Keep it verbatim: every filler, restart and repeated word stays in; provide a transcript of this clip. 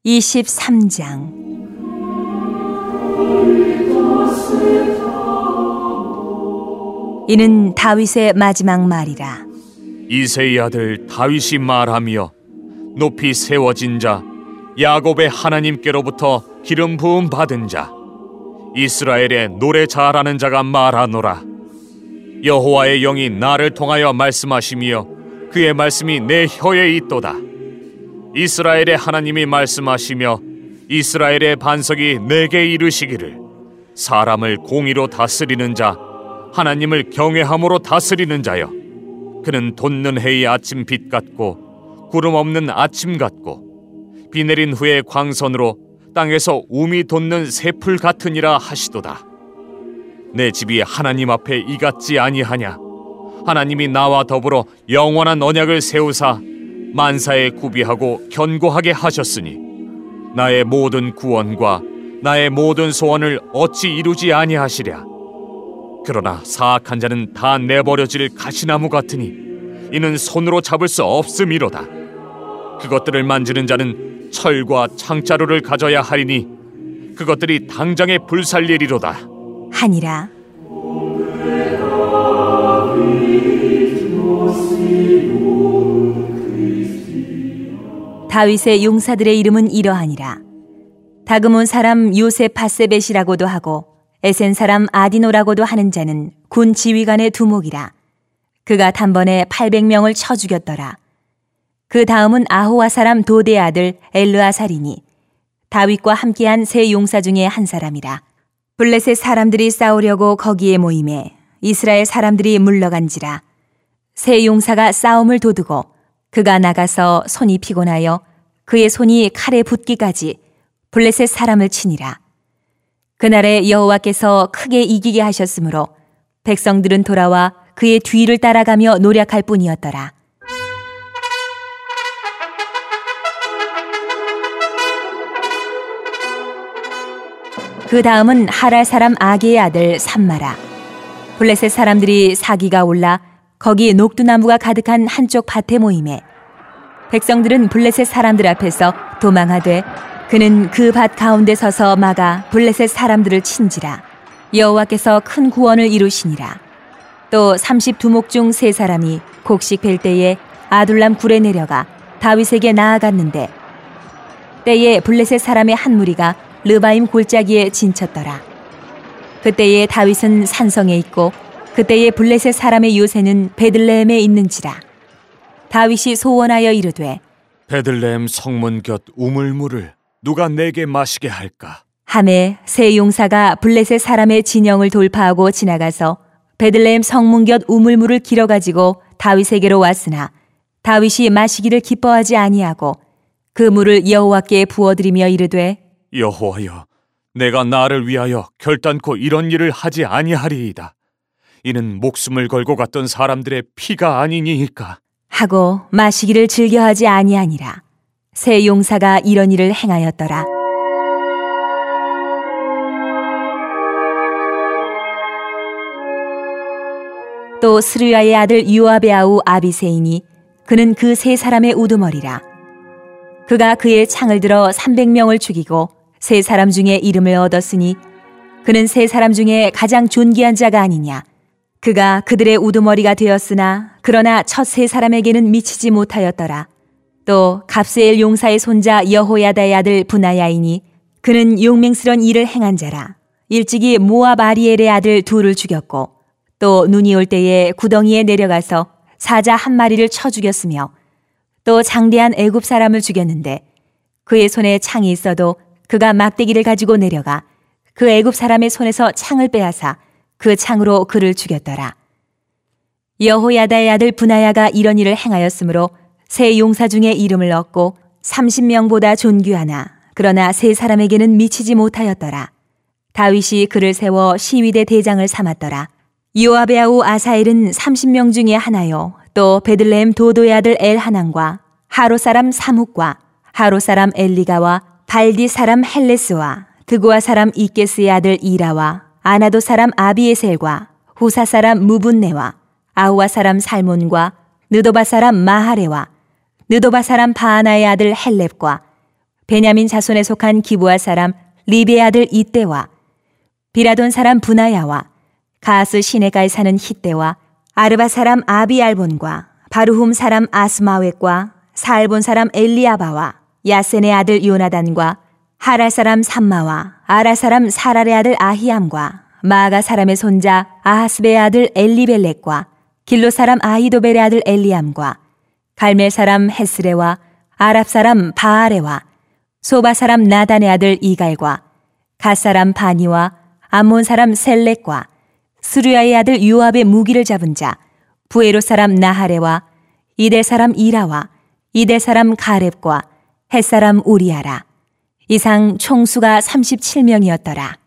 이십삼 장. 이는 다윗의 마지막 말이라. 이새의 아들 다윗이 말하며 높이 세워진 자 야곱의 하나님께로부터 기름 부음 받은 자 이스라엘의 노래 잘하는 자가 말하노라. 여호와의 영이 나를 통하여 말씀하시며 그의 말씀이 내 혀에 있도다. 이스라엘의 하나님이 말씀하시며 이스라엘의 반석이 내게 이르시기를 사람을 공의로 다스리는 자 하나님을 경외함으로 다스리는 자여, 그는 돋는 해의 아침 빛 같고 구름 없는 아침 같고 비 내린 후에 광선으로 땅에서 움이 돋는 새풀 같으니라 하시도다. 내 집이 하나님 앞에 이같지 아니하냐? 하나님이 나와 더불어 영원한 언약을 세우사 만사에 구비하고 견고하게 하셨으니 나의 모든 구원과 나의 모든 소원을 어찌 이루지 아니하시랴? 그러나 사악한 자는 다 내버려질 가시나무 같으니 이는 손으로 잡을 수 없음이로다. 그것들을 만지는 자는 철과 창자루를 가져야 하리니 그것들이 당장에 불살리리로다 하니라. 다윗의 용사들의 이름은 이러하니라. 다그몬 사람 요셉 바세벳이라고도 하고 에센 사람 아디노라고도 하는 자는 군 지휘관의 두목이라. 그가 단번에 팔백 명을 쳐 죽였더라. 그 다음은 아호와 사람 도대의 아들 엘르아살이니 다윗과 함께한 세 용사 중에 한 사람이라. 블레셋 사람들이 싸우려고 거기에 모임에 이스라엘 사람들이 물러간지라. 세 용사가 싸움을 도두고 그가 나가서 손이 피곤하여 그의 손이 칼에 붙기까지 블레셋 사람을 치니라. 그날에 여호와께서 크게 이기게 하셨으므로 백성들은 돌아와 그의 뒤를 따라가며 노략할 뿐이었더라. 그 다음은 하랄 사람 아게의 아들 삼마라. 블레셋 사람들이 사기가 올라 거기 녹두나무가 가득한 한쪽 밭에 모임에 백성들은 블레셋 사람들 앞에서 도망하되 그는 그 밭 가운데 서서 막아 블레셋 사람들을 친지라. 여호와께서 큰 구원을 이루시니라. 또 삼십 두목 중 세 사람이 곡식 벨 때에 아둘람 굴에 내려가 다윗에게 나아갔는데 때에 블레셋 사람의 한 무리가 르바임 골짜기에 진쳤더라. 그때에 다윗은 산성에 있고 그때에 블레셋 사람의 요새는 베들레헴에 있는지라. 다윗이 소원하여 이르되 베들레헴 성문 곁 우물물을 누가 내게 마시게 할까? 하매 세 용사가 블레셋 사람의 진영을 돌파하고 지나가서 베들레헴 성문 곁 우물물을 길어가지고 다윗에게로 왔으나 다윗이 마시기를 기뻐하지 아니하고 그 물을 여호와께 부어드리며 이르되 여호와여, 내가 나를 위하여 결단코 이런 일을 하지 아니하리이다. 이는 목숨을 걸고 갔던 사람들의 피가 아니니이까 하고 마시기를 즐겨하지 아니하니라. 세 용사가 이런 일을 행하였더라. 또 스루야의 아들 요압의 아우 아비새이니 그는 그 세 사람의 우두머리라. 그가 그의 창을 들어 삼백 명을 죽이고 세 사람 중에 이름을 얻었으니 그는 세 사람 중에 가장 존귀한 자가 아니냐. 그가 그들의 우두머리가 되었으나 그러나 첫 세 사람에게는 미치지 못하였더라. 또 갑세엘 용사의 손자 여호야다의 아들 분하야이니 그는 용맹스런 일을 행한 자라. 일찍이 모압 아리엘의 아들 둘을 죽였고 또 눈이 올 때에 구덩이에 내려가서 사자 한 마리를 쳐 죽였으며 또 장대한 애굽 사람을 죽였는데 그의 손에 창이 있어도 그가 막대기를 가지고 내려가 그 애굽 사람의 손에서 창을 빼앗아 그 창으로 그를 죽였더라. 여호야다의 아들 분하야가 이런 일을 행하였으므로 세 용사 중에 이름을 얻고 삼십 명보다 존귀하나 그러나 세 사람에게는 미치지 못하였더라. 다윗이 그를 세워 시위대 대장을 삼았더라. 요압의 아우 아사엘은 삼십 명 중에 하나요. 또 베들레헴 도도의 아들 엘하난과 하로 사람 사묵과 하로 사람 엘리가와 발디 사람 헬레스와 드고아 사람 이게스의 아들 이라와 아나도 사람 아비에셀과 후사 사람 무분네와 아우아 사람 살몬과 느도바 사람 마하레와 느도바 사람 바하나의 아들 헬렙과 베냐민 자손에 속한 기브아 사람 리베의 아들 이때와 비라돈 사람 브나야와 가스 시내가에 사는 히때와 아르바 사람 아비알본과 바루훔 사람 아스마웻과 사알본 사람 엘리아바와 야센의 아들 요나단과 하랄 사람 삼마와 아라 사람 사랄의 아들 아히암과 마아가 사람의 손자 아하스베의 아들 엘리벨렉과 길로 사람 아히도벨의 아들 엘리암과 갈멜 사람 헤스레와 아랍 사람 바아레와 소바 사람 나단의 아들 이갈과 갓 사람 바니와 암몬 사람 셀렉과 스루야의 아들 요압의 무기를 잡은 자 부에로 사람 나하레와 이델 사람 이라와 이델 사람 가렙과 헷 사람 우리아라. 이상 총수가 삼십칠 명이었더라.